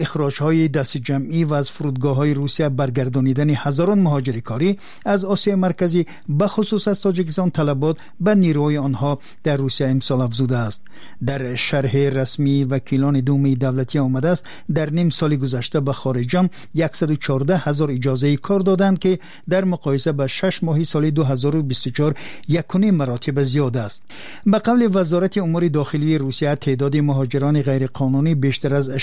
اخراج‌های دست جمعی و از فرودگاه‌های روسیه برگردانیدن هزاران مهاجر کاری از آسیا مرکزی به خصوص از تاجیکستان طلبات به نیروهای آنها در روسیه امسال افزوده است. در شرح رسمی وکیلان دومه دولتی آمده است در نیم سال گذشته به خارجان 114,000 اجازه کار دادند که در مقایسه با 6 ماه سال 2024 یکونیم مراتب زیاد است. به قول وزارت امور داخلی روسیه تعداد مهاجران غیرقانونی بیشتر از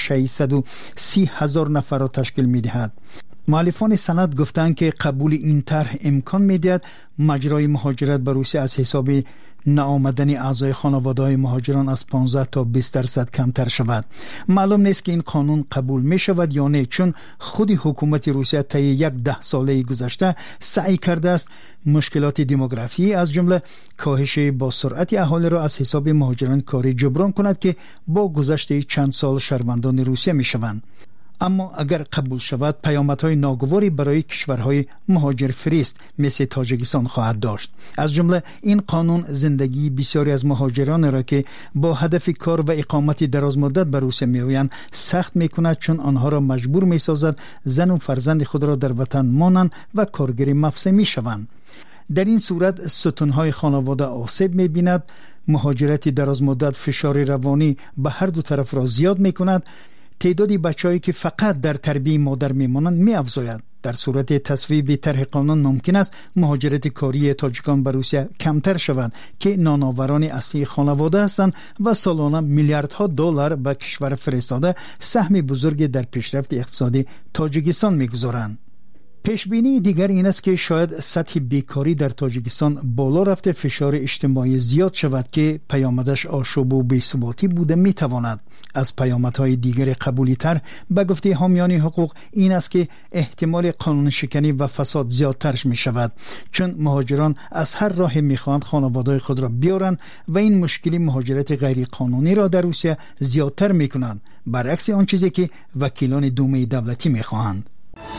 630,000 نفر را تشکیل می‌دهد. مؤلفان سند گفتند که قبول این طرح امکان می‌دهد مجرای مهاجرت به روسیه از حساب نآمدن اعضای خانواده‌های مهاجران از 15 تا 20% کمتر شود. معلوم نیست که این قانون قبول می شود یا نه، چون خود حکومت روسیه طی یک 10 ساله گذشته سعی کرده است مشکلات دموگرافی از جمله کاهش با سرعت اهالی را از حساب مهاجران کاری جبران کند که با گذشت چند سال شهروندان روسیه می شوند. اما اگر قبول شود پیامدهای ناگواری برای کشورهای مهاجر فریست مثل تاجیکستان خواهد داشت. از جمله این قانون زندگی بسیاری از مهاجران را که با هدف کار و اقامت دراز مدت به روسیه میآیند سخت میکند، چون آنها را مجبور میسازد زن و فرزند خود را در وطن مانند و کارگر مفسه میشوند. در این صورت ستونهای خانواده آسیب میبیند. مهاجرت دراز مدت فشار روانی به هر دو طرف را زیاد میکند. تعداد بچه‌هایی که فقط در تربیت مادر میمانند می‌افزاید. در صورت تصویب طرح قانون ممکن است مهاجرت کاری تاجیکان به روسیه کمتر شود که نانآوران اصلی خانواده هستند و سالانه میلیاردها دلار به کشور فرستاده سهم بزرگی در پیشرفت اقتصادی تاجیکستان می‌گذارند. پیشبینی دیگر این است که شاید سطح بیکاری در تاجیکستان بالا رفته فشار اجتماعی زیاد شود که پیامدش آشوب و بی‌ثباتی بوده میتواند. از پیامدهای دیگر قبولی تر به گفته حامیان حقوق این است که احتمال قانون شکنی و فساد زیادتر می شود، چون مهاجران از هر راه میخواهند خانواده خود را بیارند و این مشکلی مهاجرت غیر قانونی را در روسیه زیادتر می کنند، برعکس آن چیزی که وکیلان دومه دولتی میخواهند.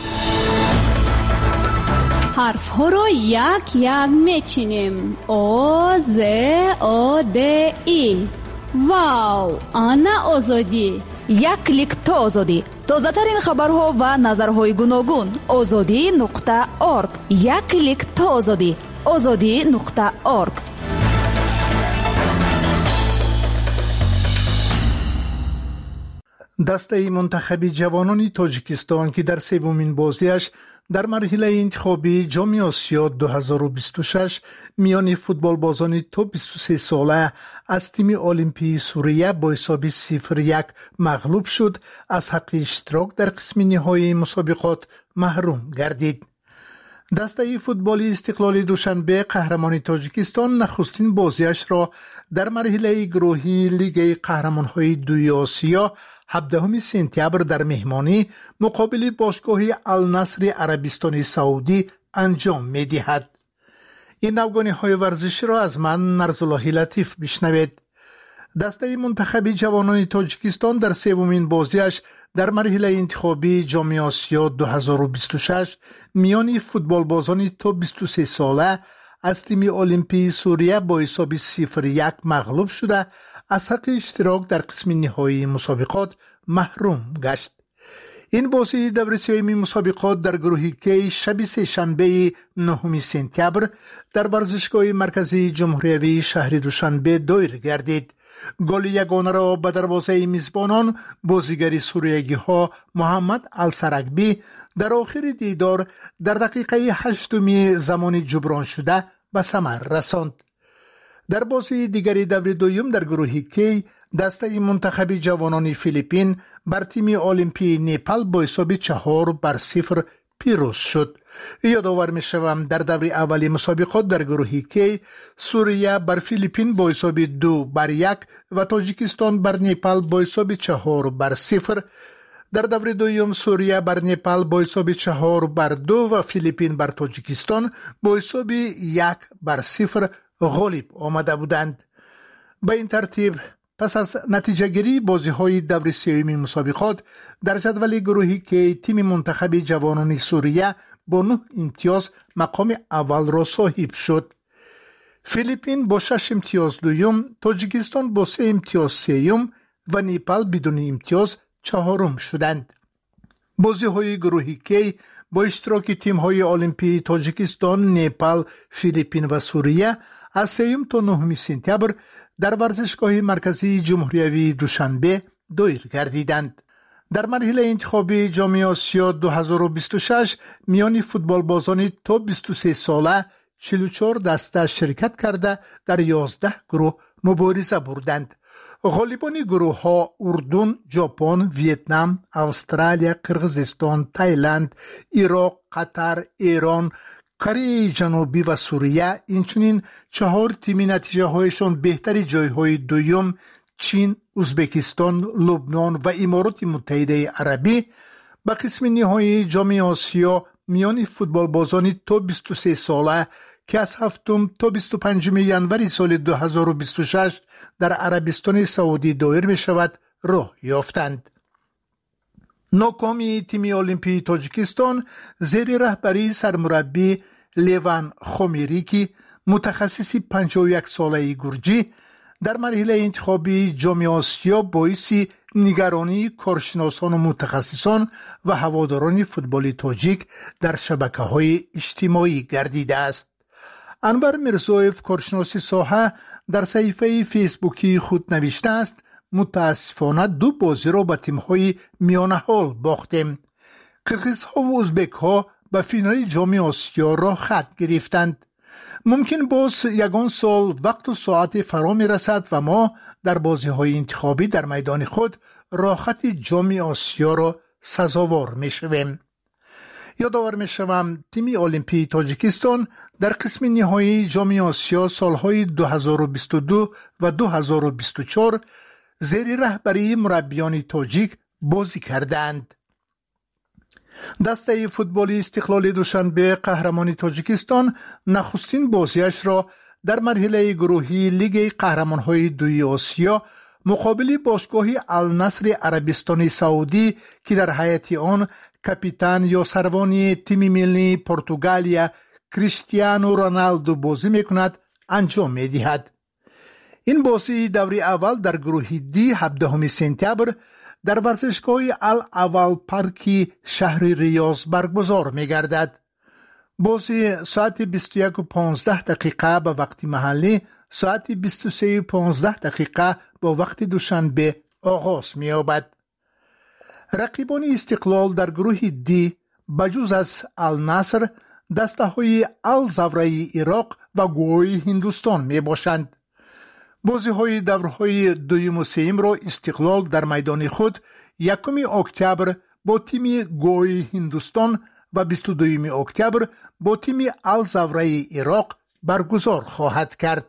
حرف ها را یک یک میچینیم. او ز او د ای. واو، آنا آزادی. یک کلیک تا آزادی. تازه ترین خبرها و نظرهای گوناگون. azadi.org. یک کلیک تا آزادی. azadi.org. دسته منتخبی جوانان تاجیکستان که در سومین بازیش در مرحله انتخابی جام آسیا 2026 میان فوتبال بازان تا 23 ساله از تیم المپی سوریه با حساب 0-1 مغلوب شد، از حق اشتراک در قسم نهایی مسابقات محروم گردید. دسته فوتبال استقلال دوشنبه قهرمان تاجیکستان نخستین بازیش را در مرحله گروهی لیگ قهرمان‌های دوی آسیا 17 سپتامبر در مهمانی مقابل باشگاه النصر عربستان سعودی انجام می‌دهد. این نوگانی‌های ورزشی را از من نرزالله لطیف بشنوید. دسته منتخب جوانان تاجیکستان در سومین بازیش در مرحله انتخابی جام آسیا 2026 میان فوتبال بازان تا 23 ساله از تیم المپی سوریه با حساب 0-1 مغلوب شده، از حق اشتراک در قسم نهایی مسابقات محروم گشت. این بازی دور سوم مسابقات در گروه کی شب سه‌شنبه 9 سپتامبر در ورزشگاه مرکزی جمهوری شهر دوشنبه دایر گردید. گل یگانه را به دروازه میزبانان بازیگر سوریگی ها محمد السرگبی در آخر دیدار در دقیقه 8 زمان جبران شده به ثمر رساند. در بازی دیگری دور دوم در گروه کی دسته منتخب جوانان فیلیپین بر تیم المپی نپال با حساب 4-0 پیروز شد. یادآور می شوم در دور اولی مسابقات در گروه کی سوریه بر فیلیپین با حساب 2-1 و تاجیکستان بر نپال با حساب 4-0. در دور دوم سوریه بر نپال با حساب 4-2 و فیلیپین بر تاجیکستان با حساب 1-0 غالب آمده بودند. به این ترتیب پس از نتیجه گیری بازی های دور سوم مسابقات در جدول گروهی که تیم منتخب جوانان سوریه با 9 امتیاز مقام اول را صاحب شد. فیلیپین با 6 امتیاز دوم، تاجیکستان با 3 امتیاز سوم و نپال بدون امتیاز چهارم شدند. بازی‌های گروهی کی با اشتراک تیم‌های المپی تاجیکستان، نپال، فیلیپین و سوریه از 3 تا 9 سپتامبر در ورزشگاه مرکزی جمهوری دوشنبه دایر گردیدند. در مرحله انتخابی جام آسیا 2026 میان فوتبال بازان تا 23 ساله 44 دسته شرکت کرده در 11 گروه مبارزه بردند. غالبان گروه ها اردن، ژاپن، ویتنام، استرالیا، قرقیزستان، تایلند، عراق، قطر، ایران، کره جنوبی و سوریه، اینچنین 4 تیم نتیجه هایشان بهتری جایهای دوم چین، ازبکستان، لبنان و امارات متحده عربی به قسم نهایی جام آسیا میان فوتبال بازان تا 23 ساله که از 7 تا 25 ژانویه سال 2026 در عربستان سعودی دایر می شود راه یافتند. ناکامی تیم المپی تاجیکستان زیر رهبری سرمربی لیوان خمیریکی متخصص 51 ساله گرجی در مرحله انتخابی جام آسیا باعث نگرانی کارشناسان و متخصصان و هواداران فوتبال تاجیک در شبکه‌های اجتماعی گردیده است. انور میرزایف کارشناس ساحه در صفحه فیسبوکی خود نوشته است: متاسفانه 2 بازی را به تیم‌های میانه حال باختیم. قرقیزها و ازبک‌ها به فینال جام آسیا را خط گرفتند. ممکن باز یگان سال وقت و ساعت فرا می رسد و ما در بازی‌های انتخابی در میدان خود راحت جام آسیا را سزاوار می شویم. یادآور می شوم تیم المپی تاجیکستان در قسم نهایی جام آسیا سالهای 2022 و 2024 زیر رهبری مربیان تاجیک بازی کردند. دسته فوتبال استقلال دوشنبه قهرمان تاجیکستان نخستین بازیش را در مرحله گروهی لیگ قهرمان‌های 2 آسیا مقابل باشگاه النصر عربستان سعودی که در هیئت آن کاپیتان یا سروانی تیم ملی پرتغالیا کریستیانو رونالدو بازی می‌کند انجام می‌دهد. این بازی دوره اول در گروه دی 17 سپتامبر در ورزشگاه الاول پارکی شهر ریاض برگزار می‌گردد. بازی ساعت 21:15 به وقت محلی، ساعت 23:15 با وقت دوشنبه آغاز می‌یابد. رقیبان استقلال در گروه دی بجز از النصر دسته‌های الزوره عراق و گوی هندوستان میباشند. بازی‌های دورهای دوم و سوم را استقلال در میدان خود 1 اکتبر با تیم گوی هندوستان و 22 اکتبر با تیم الزوره عراق برگزار خواهد کرد.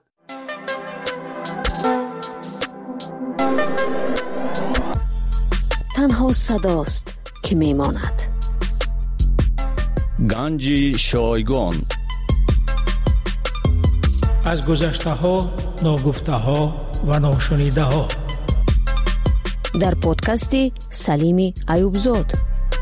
تنها صداست که میماند. گنج شایگان از گذشته ها، ناگفته ها و ناشنیده ها در پادکست سلیم ایوبزاد.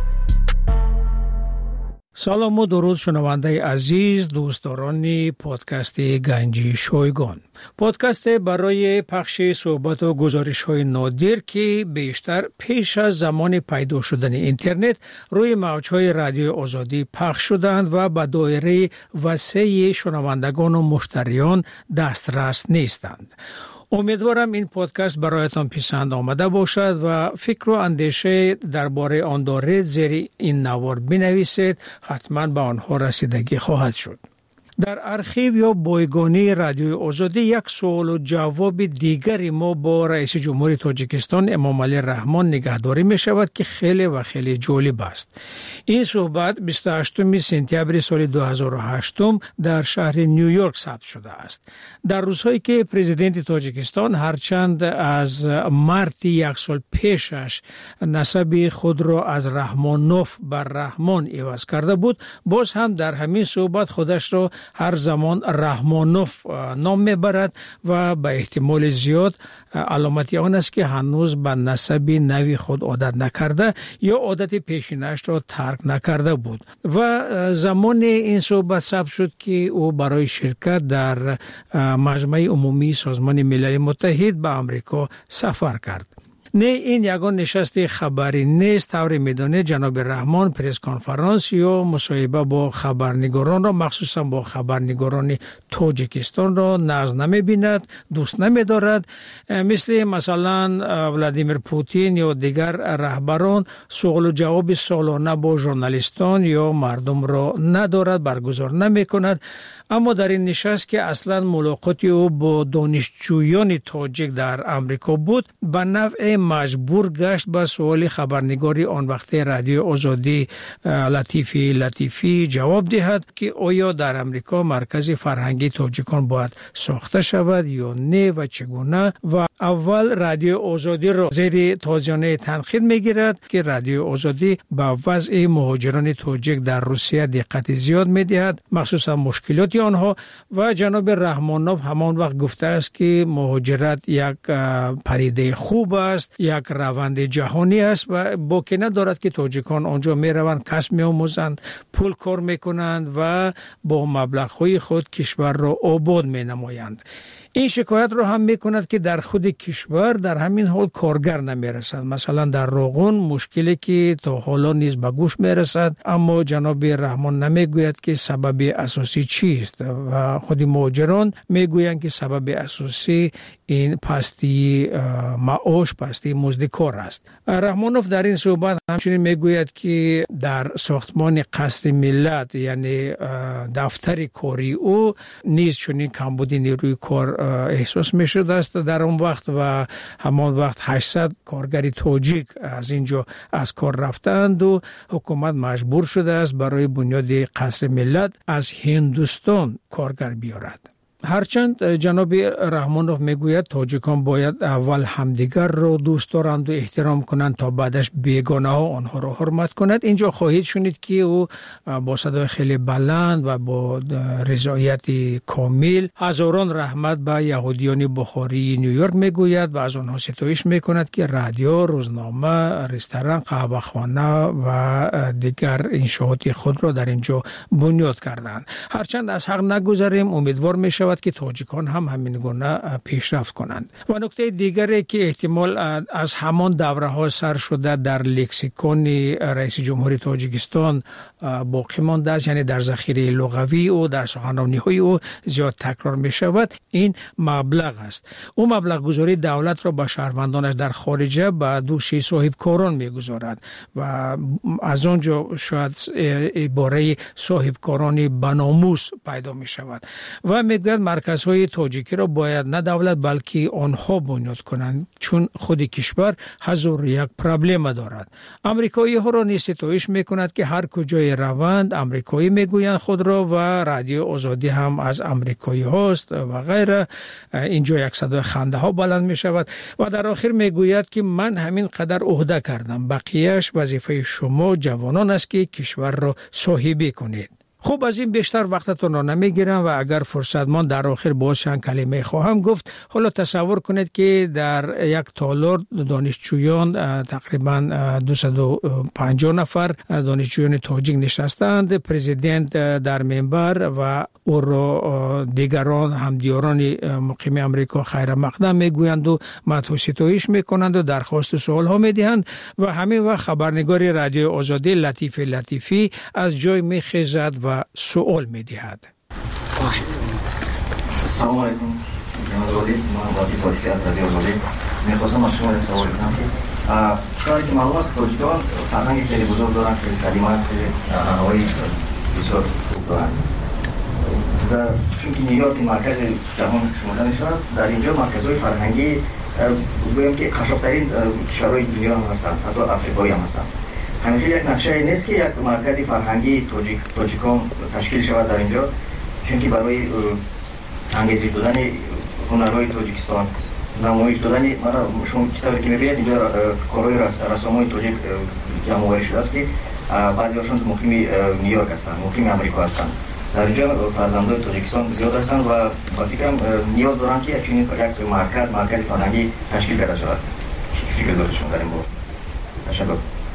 سلام و درود شنونده عزیز، دوستداران پادکست گنج شایگان. پادکست برای پخش صحبت و گزارش های نادر که بیشتر پیش از زمان پیدا شدن اینترنت روی موج‌های رادیو آزادی پخش شدند و به دایره وسیع شنوندگان و مشتریان دسترس نیستند. امیدوارم این پادکست برایتان پسند آمده باشد و فکر و اندیشه درباره آن دارید زیر این نوار بنویسید، حتما به آنها رسیدگی خواهد شد. در ارشیو یا بایگانی رادیوی آزادی یک سوال و جواب دیگری ما با رئیس جمهوری تاجیکستان امام علی رحمان نگهداری می شود که خیلی و خیلی جالب است. این صحبت 28 سپتامبر سال 2008 در شهر نیویورک ثبت شده است. در روزهایی که پرزیدنت تاجیکستان هرچند از مارت یک سال پیشش نسب خود را از رحمانوف بر رحمان عوض کرده بود، باز هم در همین صحبت خودش را هر زمان رحمانوف نام میبرد و به احتمال زیاد علامتی آن است که هنوز به نسب نوی خود عادت نکرده یا عادت پیشینش را ترک نکرده بود و زمان این صحبت ثبت شد که او برای شرکت در مجمع عمومی سازمان ملل متحد به امریکا سفر کرد. نه این یگان نشست خبری نیست. طور میدانید جناب رحمان پرس کنفرانس یا مصاحبه با خبرنگاران را مخصوصا با خبرنگاران تاجیکستان را ناز نمی‌بیند، دوست نمی‌دارد. مثلا ولادیمیر پوتین یا دیگر رهبران سوال و جواب سالانه با ژورنالیستان یا مردم را ندارد، برگزار نمی‌کند. اما در این نشست که اصلا ملاقاتی او با دانشجویان تاجیک در امریکا بود، به نوع مجبور گشت به سوال خبرنگاری آن وقت رادیو آزادی لطیفی جواب دهد که آیا در امریکا مرکز فرهنگی تاجیکان باید ساخته شود یا نه و چگونه. و اول رادیو آزادی را زیر تازیانه تنقید میگیرد که رادیو آزادی به وضع مهاجران تاجیک در روسیه دقت زیاد میدهد، مخصوصا مشکلات آنها. و جناب رحمانوف همان وقت گفته است که مهاجرت یک پدیده خوب است، یک روند جهانی است و باکی ندارد که تاجیکان آنجا میروند، کسب میآموزند، پول کار میکنند و با مبلغ‌های خود کشور را آباد مینمایند. این شکایت را هم میکند که در خود کشور در همین حال کارگر نمیرسد. مثلا در روغن مشکلی که تا حالا نیز به گوش میرسد، اما جناب رحمان نمیگوید که سبب اساسی چیست و خود مهاجران میگویند که سبب اساسی این پستی معاش، پستی مزد کار است. رحمانوف در این صحبت همچنین میگوید که در ساختمان قصر ملت یعنی دفتر کاری او نیز چنین کمبودی نیروی کار احساس میشد است در اون وقت و همان وقت 800 کارگر تاجیک از اینجا از کار رفتند و حکومت مجبور شده است برای بنیاد قصر ملت از هندوستان کارگر بیارد. هرچند جناب رحمانوف میگوید تاجیکان باید اول همدیگر را دوست دارند و احترام کنند تا بعدش بیگانه ها آنها را حرمت کند. اینجا خواهید شنید که او با صدای خیلی بلند و با رضایت کامل هزاران رحمت به یهودیان بخاری نیویورک میگوید و از آنها ستایش میکند که رادیو، روزنامه، رستوران، قهوه‌خانه و دیگر انشاءات خود را در اینجا بنیاد کردند. هرچند از حق نگذریم، امیدوار میشود که تاجیکان هم همین گونه پیشرفت کنند. و نکته دیگری که احتمال از همان دوره ها سر شده در لکسیکون رئیس جمهوری تاجیکستان باقی مانده است، یعنی در ذخیره لغوی او، در سخنرانی های او زیاد تکرار می شود، این مبلغ است. او مبلغ گذاری دولت را به شهروندانش در خارجه به دوش صاحب کاران می گذارد و از آنجا شاید عباره صاحب کارانی بناموس پیدا می شود و می گوید مرکزهای تاجیکی را باید نه دولت بلکه آنها بنیاد کنند، چون خود کشور هزار یک پرابلم دارد. امریکایی ها را نیز ستایش میکند که هر کجای روند امریکایی میگویند خود را و رادیو آزادی هم از امریکایی هاست و غیره. اینجا یک صدای خنده ها بلند می شود و در آخر میگوید که من همین قدر عهده کردم، بقیهش وظیفه شما جوانان است که کشور را صاحبی کنید. خوب، از این بیشتر وقتتون را نمیگیرم و اگر فرصت مان در آخر باز چند کلمه خواهم گفت. حالا تصور کنید که در یک تالار دانشجویان تقریبا 250 نفر دانشجویان تاجیک نشستند، پرزیدنت در منبر و او را دیگران همدیاران مقیم امریکا خیر مقدم میگویند و مدح و ستایش میکنند و درخواست و سوال ها میدهند و همین وقت خبرنگار رادیو آزادی لطیفی از جای میخیزد و سوال میدهد. سلام علیکم جناب وزیر، من وزیر پاکستان از رادیو آزادی میخواستم از شما یک سوال کنم که شاید که معلوم است تاجیکان فرهنگ خیلی بزرگ دارند، خیلی کلمات هوایی بسیار خوب دارند و چون که نیویورک مرکز جهان شمرده میشود، در اینجا مرکزهای فرهنگی بگویم که قشنگترین کشورهای دنیا هم هستند، حتی افریقایی هم هستند. همیشه یک نقشه نیست که یک مرکز فرهنگی تاجیکان تشکیل شود در اینجا، چون که برای انگیزش دادن هنرهای تاجیکستان، نمایش دادن شما چطوری که میبینید اینجا کارهای رسامای تاجیک جمع شده است که بعضی هاشون مقیم نیویورک هستند، مقیم امریکا هستند. در اینجا فرزندان تاجیکستان زیاد هستند و با فکرم نیاز دارند که یک مرکز فرهنگی تشکیل کرده شود. فکر دارید شما در این باره؟ تشکر.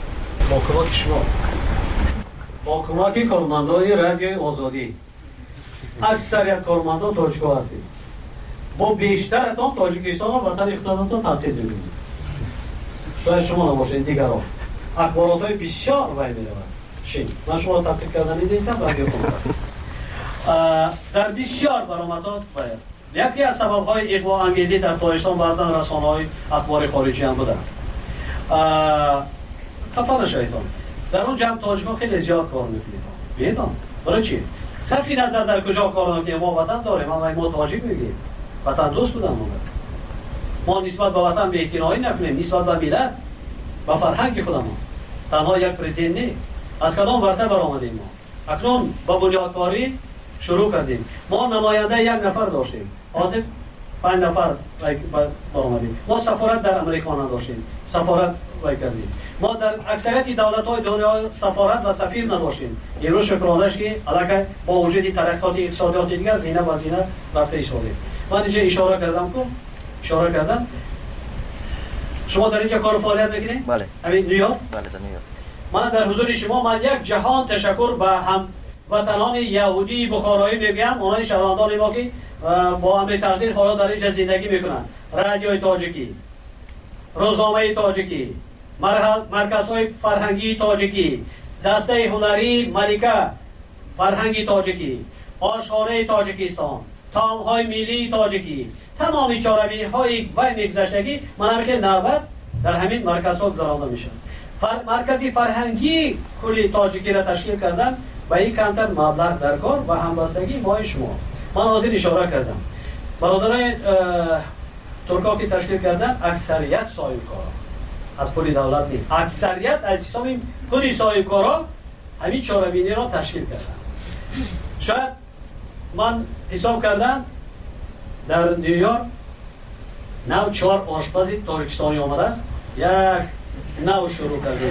با کمک کارمندان رادیو آزادی اکثریت کارمندان تاجیک‌ها هستید. با بیشتر اتاق تاجیکستان و وطن اقتصادتون تبدیل می‌کنید. شاید شما نباشید دیگران اخبارات‌های بسیار وای می‌رود چی من شما رو تحقیق کردن نیستم رادیو کنم در بسیار برآمدات وای است. یکی از سبب‌های اغوا انگیزی در تاجیکستان بعضا رسانه‌های اخبار خارجی هم بودن. خفا نشویدان در اون جمع تاجیک‌ها خیلی زیاد کار می‌کنید. بیایید برای چی؟ صرفی نظر در کجا کار می‌کنیم ما وطن داریم ما تاجیک میگیم وطن دوست بودن ما نسبت به وطن بی‌اعتنایی نکنیم نسبت به ملت و فرهنگ خودمون تنها یک پرزیدنت نیست از کدام ورده برآمدیم ما اکنون با بنیادکاری شروع کردیم ما نماینده یک نفر داشتیم حاضر 5 نفر برآمدیم ما سفارت در امریکا نداشتیم سفارت کردیم ما در اکثریت دولت‌های دنیا سفارت و سفیر نداشتیم امروز شکرانش که علاقه با وجود ترقیات اقتصادی دیگر زینه و زینه رفته ایستادیم من اینجا اشاره کردم شما در اینجا کار فعالیت میکنید؟ بله. همین نیویورک؟ بله در نیویورک. من در حضور شما من یک جهان تشکر به هم وطنان یهودی بخارایی میگم اونای شهروندان ما که با امر تقدیر حالا در اینجا زندگی میکنن رادیوی تاجیکی روزنامه تاجیکی مرکزهای فرهنگی تاجیکی دسته هنری ملکه فرهنگی تاجیکی آشخانه تاجیکستان تامهای ملی تاجیکی تمامی چاره‌بینی‌های و میگذشتگی من همین نوبت در همین مرکزها گذرانده میشن مرکزی فرهنگی کلی تاجیکی را تشکیل کردن و این کمتر مبلغ در کار و همبستگی ما شما من حاضر اشاره کردم برادران ترکا که تشکیل کردن اکثریت صاحبکارا از پول دولت نیست اکثریت از حساب پول صاحبکارا همین چاره‌بینی را تشکیل کردن شاید من حساب کردم در نیویورک 4 آشپز تاجیکستانی آمده است یک نو شروع کرده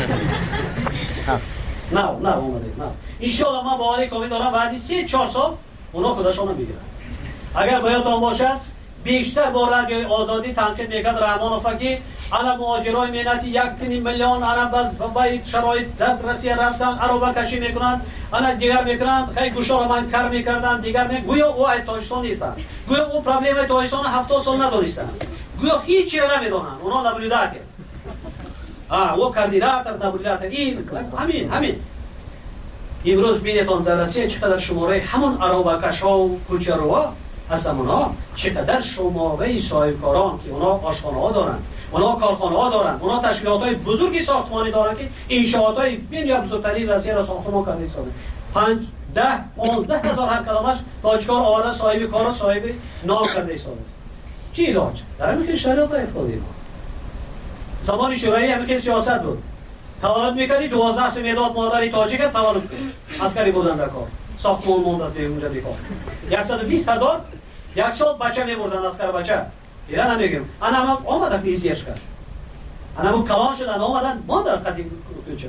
است نه اومده انشاءالله من باوری کامل دارم بعد 3-4 سال اونا خودشون میگیرن اگر باید باشد بیشتر با رادیو آزادی تنقید میکرد رحمان فقی انا مهاجرای ملتی 1.5 میلیون انا باز با شرایط در روسیه رفتن عربا کشی میکنن انا دیگر میکنن خیلی گوشا رو من کار میکردن دیگر گویا او تاجیکستان نیستن گویا او پرابلم تاجیکستان 70 سال ندونستن گویا هیچی رو نمیدونن اونا نبودات او کاندیدات نبودات این همین امروز بینتون در روسیه چقدر شماره همون عربا کشا و کوچروا هستن چقدر شماره صاحبکاران که اونا آشخانه ها دارن اونا کارخانه ها دارن اونا تشکیلات های بزرگی ساختمانی دارن که انشاءات های بین بزرگترین روسیه را ساختمان کرده ایستاده 5-10-15 هزار هر کدامش تاجیکار آورده صاحب کار و صاحب نام کرده ایستاده چی علاج؟ در همین شرایط افتادیم زمان شورایی همین سیاست بود تولد میکردی 12 سال مداد مادری تاجیک تولد عسکری بودن در کار ساختمان موند از اونجا بیکار 120,000 یک سال بچه میبردن عسکر بچه ایران نمیگم انا هم آمدن فیزیش کرد انا هم کلان شدن آمدن ما در قدیم کوچه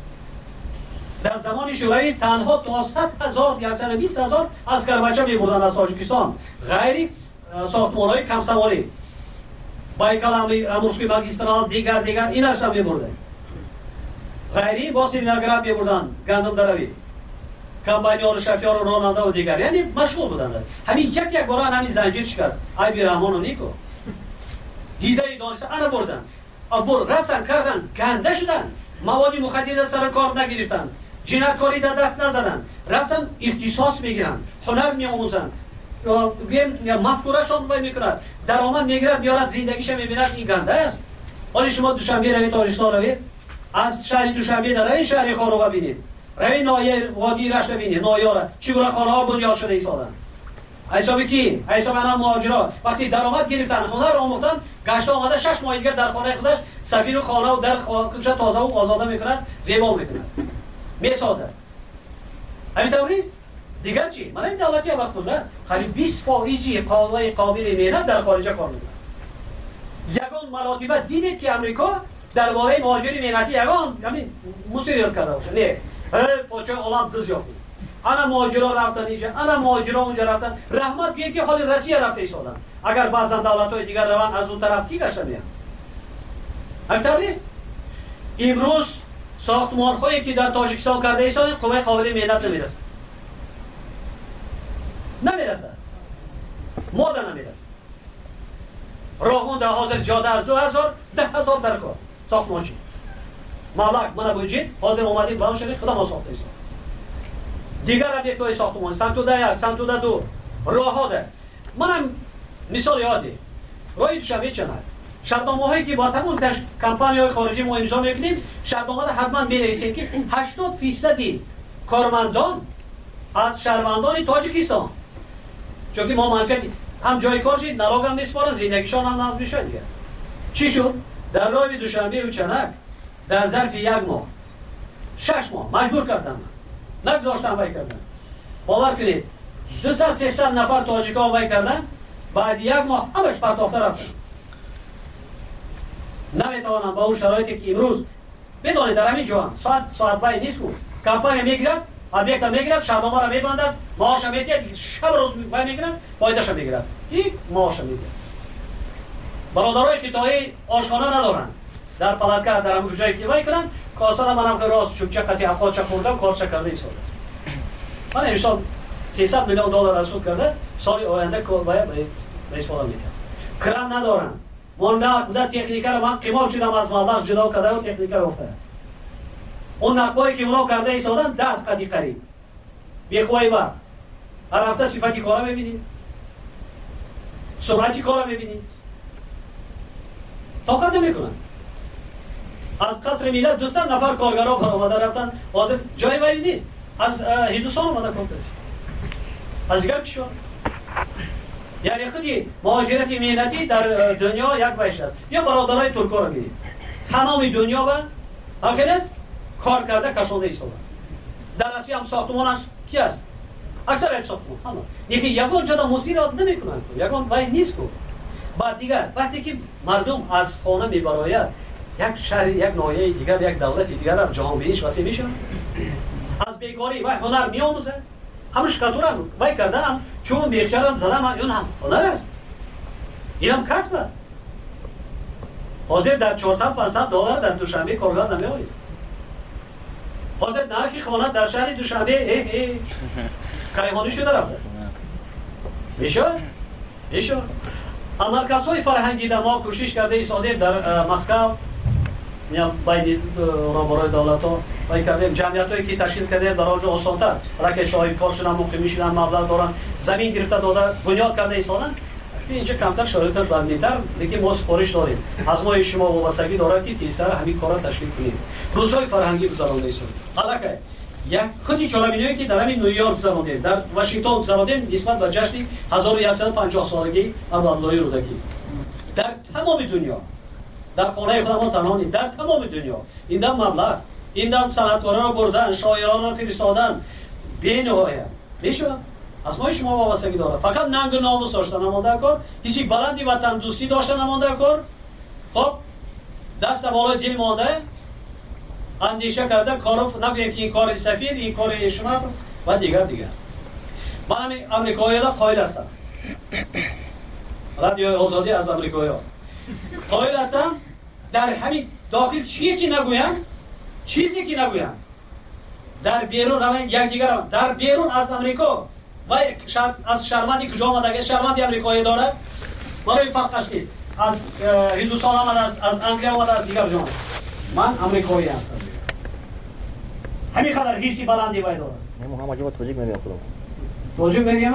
در زمان شورایی تنها تا 100,000 120,000 عسکر بچه میبردن از تاجیکستان غیر ساختمان‌های کم سواری بایکال امورسکی ماگیسترال دیگر ایناش هم میبردن غیری با سرینگراد میبردن گندم دروی کمباینیان شفیار و راننده و دیگر یعنی مشغول بودن همین یک بار همین زنجیر شکست ای بی رحمان و نیکو دیده ای دانسته انا بردن رفتن کردن گنده شدن موادی مخدر سر کار نگرفتن جنایتکاری در دست نزدن رفتن اختصاص میگیرن هنر میآموزن یا مفکورهشون وای میکنن درآمد میگیرن میارن زندگیش میبینن این گنده است ولی شما دوشنبه روید تاجیکستان روید از شهر دوشنبه در این شهر خارو ببینید روید نایه وادی رشت ببینید نایاره چگونه خانه ها بنیاد شده ایستادن حسابی کی حساب انا مهاجرات وقتی درآمد گرفتن هنر آموختن گشت آمده 6 ماه دیگه در خانه خودش سفیر خانه و در خودش تازه و آزاده میکنه زیبا میکنه میسازه همین طوریه دیگر چی من این دولتی وقت خودم خالی 20% قابل مهنت در خارج کار میکنه یگان مراتبه دیدید که امریکا درباره مهاجری مهنتی یگان همین مسئولیت کرده باشه نه پاچه عالم دز یافت انا مهاجرا رفتن اینجا انا مهاجرا اونجا رفتن رحمت بیه که حال روسیه رفته ایستادن اگر بعضا دولت‌های دیگر روان از اون طرف کی گشته میان همینطور نیست امروز ساختمان‌هایی که در تاجیکستان کرده ایستادن قوه قابل مهنت نمیرسن ماده نمیرسن راهون در حاضر زیاده از 2000 10,000 در کار ساختمان چی مالک من بودید حاضر اومدید بلند شدید خدا ما ساخته است دیگر ابیکت‌های ساختمان سمت سمت دو راه ها ده منم مثال یادی راهی دوشنبه چند شرطنامه‌هایی که با تمام کمپانی‌های خارجی ما امضا می‌کنیم شرطنامه را حتما بنویسید که 80% کارمندان از شهروندان تاجیکستان چون که ما منفعتی هم جای کار شد نلاگ هم میسپارن زندگیشان هم نقض میشه دیگه چی شد در راه دوشنبه و چنک در ظرف 1 ماه 6 ماه مجبور کردم نگذاشتم وای کردن باور کنید 200-300 نفر تاجیکا وای کردن بعد 1 ماه همش پرداخته رفتن نمیتوانم با اون شرایطی که امروز بدونید در همین جهان ساعت وای نیست کو کمپانی میگیرد ابیکت میگیرد شبنامه را میبندد معاش میگیرد شب روز وای میگیرد فایدهش میگیرد این معاش میگیرد برادرای خطایی آشخانه ندارن در پلاتکار در همون جایی که وای کنن کاسه منم که راست چوبچه قطعی اپاچه خوردم کارش کرده ایستاده من امسال 300 میلیون دلار رسول کرده سال آینده کار باید به استفاده میکنم کرم ندارن من تکنیکر من قیمال شدم از مبلغ جدا کرده و تکنیکر افتاده اون نقبایی که اونا کرده ایستادن 10 قدی قریب بیخواهی با هر هفته صفتی کارا ببینید سرعتی کارا ببینید طاقت نمیکنن از قصر ملت 200 نفر کارگرها برآمده رفتن حاضر جای وری نیست از هندوستان اومده کار کرد از دیگر کشور یعنی خودی مهاجرت مهنتی در دنیا یک وجه است یا برادرای ترکا رو ببینید تمام دنیا و همکنه کار کرده کشانده ایستادن در آسیا هم ساختمانش کی است اکثر ساختمان همون یکی یگان جدا مسیرات نمیکنن یگان وای نیست کو بعد دیگر وقتی که مردم از خانه میبراید یک شهر یک ناحیه دیگر یک دولت دیگر هم جهان بینیش وسیع میشه از بیکاری و هنر میآموزه همش کاتورا وای کردن هم چون میخچرن زدن اون هم هنر است این هم کسب است حاضر در 400-500 دلار در دوشنبه کارگر نمیآید حاضر نرخی خانه در شهر دوشنبه کیهانی شده رفته میشه مرکزهای فرهنگی در ما کوشش کرده ایستادیم در مسکو یا باید برای دولت ها باید کردیم جمعیت هایی که تشکیل کرده در آنجا آسانتر رکه صاحب کار شدن مقیمی شدن مبلغ دارن زمین گرفته داده بنیاد کرده ایستادن اینجا کمتر شرایط بندیتر لیکن ما سپارش داریم از ما شما وابستگی داره که تیزتر همین کارا تشکیل کنیم روزهای فرهنگی گذرانده ایستادیم حالا که یک خودی چالمینویی که در همین نیویورک گذراندیم در واشنگتن گذراندیم نسبت به جشن 1150 سالگی عبداللهی رودکی در تمام دنیا در خانه خودمان تنها نیست در تمام دنیا این دم مبلغ این دم صنعتکاران را بردن شاعران را فرستادن بی‌نهایت میشه از ما شما وابستگی داره فقط ننگ و ناموس داشتن نمانده کار کسی بلندی وطن دوستی داشتن نمانده کار خب دست بالای دل مانده اندیشه کرده کارو نگویم که این کار سفید این کار شما و دیگر من همین امریکایی را قائل هستم رادیو آزادی از امریکایی هست قائل هستم در همین داخل چیزی که نگویم در بیرون همین یک دیگر هم در بیرون از امریکا و از شهروندی کجا آمده شهروندی امریکایی داره برای فرقش نیست از هندوستان آمده از انگلیا آمده از دیگر جان من امریکایی هستم همین خدر هیچی بلندی باید داره هم عجبا توجیک میگم خودم توجیک میگم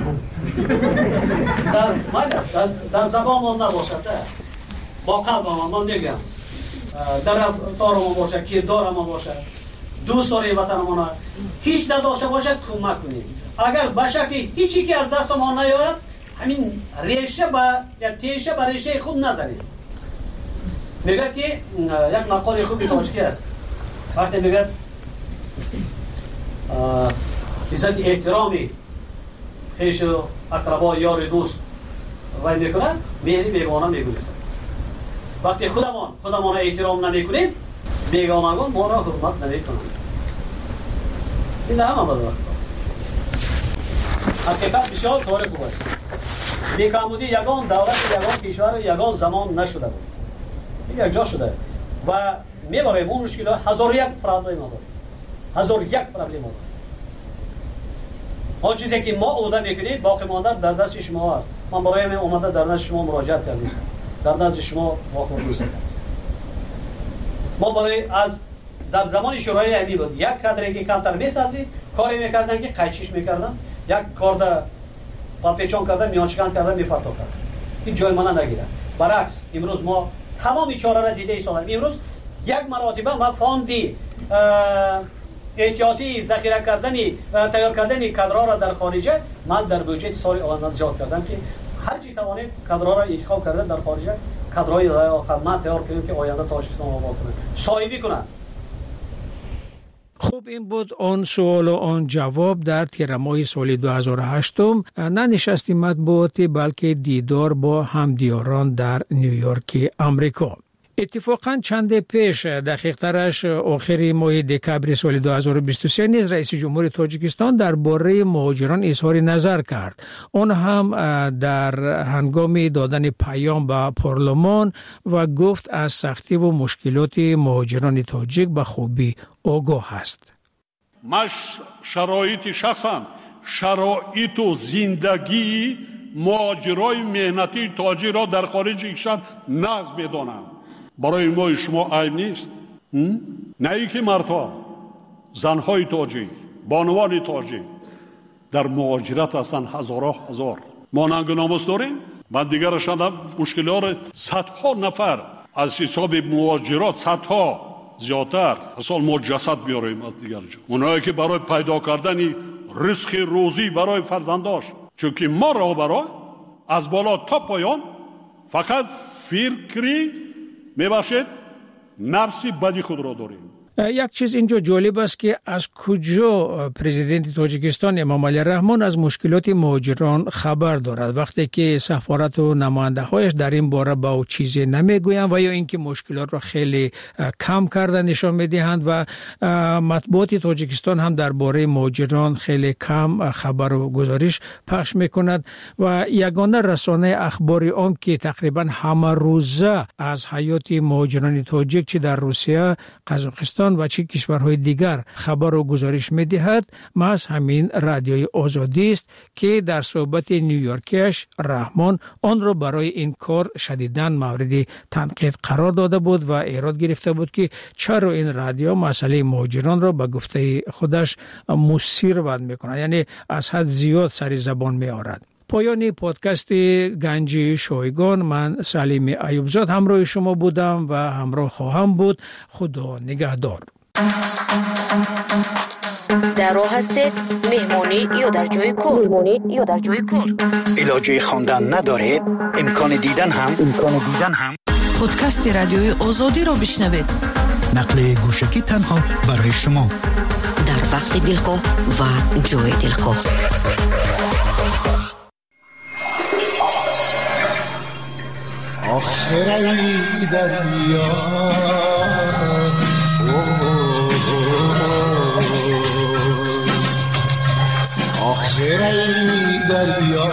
در زبان من نباشد با قلب من میگم در رفتار ما باشه کردار ما باشه دوست داری وطن ما هیچ نداشته باشد کمک کنید اگر باشکی هیچی که از دست ما نیاید همین ریشه یا تیشه به ریشه خود نزنید میگه که یک مقاله خوبی تاجیکی است وقتی میگه عزت احترامی خیش اقربا یار دوست وای میکنن مهری بیگانه میگویند وقتی خودمان احترام نمیکنیم بیگانگان ما را حرمت نمیکنند این در همه بدن است حقیقت بسیار کار خوب است بیکامودی یگان دولت یگان کشور یگان زمان نشده بود این یک جا شده و میباریم اون مشکلات 1001 پرابلم داریم آن چیزی که ما عهده میکنیم باقی مانده در دست شما است من برای من اومده در نزد شما مراجعت کردم در نزد شما واقعا دوست دارم ما برای از در زمان شورای امی بود یک کادری که کمتر می‌سازید کاری می‌کردن که قیچیش می‌کردن، یک کارد پاپیچون کردن، میانشکن کردن، می‌پرتو کردن. این جای ما نگیره. برعکس امروز ما تمام چاره را دیده ایستادیم. امروز یک مراتبه ما فاندی احتیاطی ذخیره کردنی و تیار کردنی کادرها را در خارج من در بودجه سال آینده زیاد کردم که هر چی توانید کادرها را انتخاب کردن در خارج کادرهای خدمت تیار کنیم که آینده تاجیکستان آباد کنه، صاحبی کنن. خوب، این بود آن سوال و آن جواب در تیر ماه سال 2008. نه نشست مطبوعاتی بلکه دیدار با همدیاران در نیویورک امریکا. اتفاقا چند پیش دقیق‌ترش آخر ماه دکبر سال 2023 نیز رئیس جمهور تاجیکستان درباره مهاجران اظهار نظر کرد. آن هم در هنگام دادن پیام به پارلمان و گفت از سختی و مشکلات مهاجران تاجیک به خوبی آگاه است. ماش شرایط شخصا شرایط و زندگی مهاجرای مهنتی تاجیک را در خارج کشور نقض می‌دانند. برای ما شما عیب نیست. نه ای که مردها، زنهای تاجیک، بانوان تاجیک در مهاجرت هستند هزارها هزار. ما ننگ و ناموس داریم. من دیگر شدم مشکلات صدها نفر از حساب مهاجرات، صدها زیادتر اصلا ما جسد بیاریم از دیگر جا. اونایی که برای پیدا کردن رزق روزی برای فرزنداش، چون که ما را برای از بالا تا پایان فقط فکری میباشد نفسی بدی خود را داریم. یک چیز اینجا جالب است که از کجا پرزیدنت تاجیکستان امام علی رحمان از مشکلات مهاجران خبر دارد وقتی که سفارت و نماینده هایش در این باره با او چیزی نمیگویند و یا اینکه مشکلات را خیلی کم کرده نشان میدهند و مطبوعات تاجیکستان هم درباره مهاجران خیلی کم خبر و گزارش پخش میکند و یگانه رسانه اخبار عام که تقریبا همه روزه از حیات مهاجران تاجیک چه در روسیه، قزاقستان و چه کشورهای دیگر خبر و گزارش می‌دهد محض همین رادیوی آزادی است که در صحبت نیویورکیش رحمان آن را برای این کار شدیداً مورد تنقید قرار داده بود و ایراد گرفته بود که چرا این رادیو مسئله مهاجران را به گفته خودش مثیر بند می‌کند، یعنی از حد زیاد سر زبان می‌آورد. پایان پادکست گنج شایگان، من سلیم ایوبزاد همراه شما بودم و همراه خواهم بود. خدا نگهدار. در راه هستید مهمانی یا در جای کار؟ علاجه خواندن ندارید؟ امکان دیدن هم پادکست رادیوی آزادی را بشنوید. نقل گوشکی تنها برای شما در وقت دلخواه و جای دلخواه. آخرای دریا آخرای دریا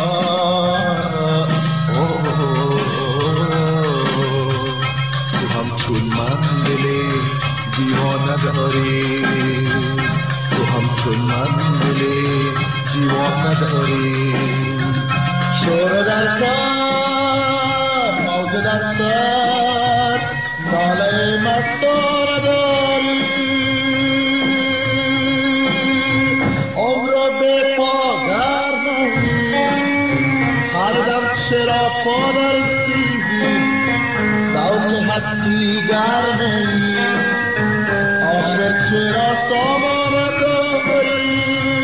تو همچون من دل دیوانه داری، تو همچون من دل دیوانه داری. شور در دستر ناله مستار داری، عمر به پادر نهی، هر دم چرا پادر سیزی، سوک حدی گر نهی، آخر چرا سامان داری،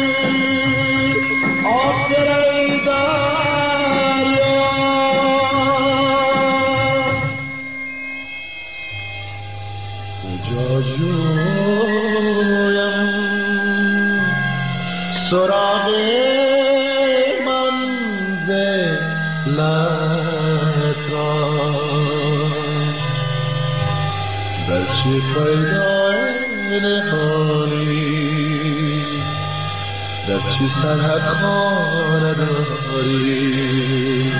آخر ای دریا جویم سراغ منزلت را، در چه پیدا نهانی، در چه سرحد خانه داری.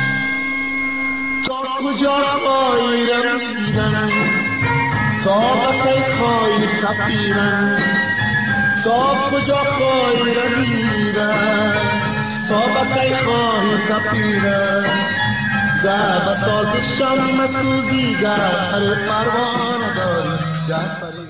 تا کجا خواهی رمیدن، طاقت خواهی سفیرن، تا کجا خواهی رمیدن، طاقت خواهی سفیرن. در بساز شم مسوزی در هر پروانه داری. جعفری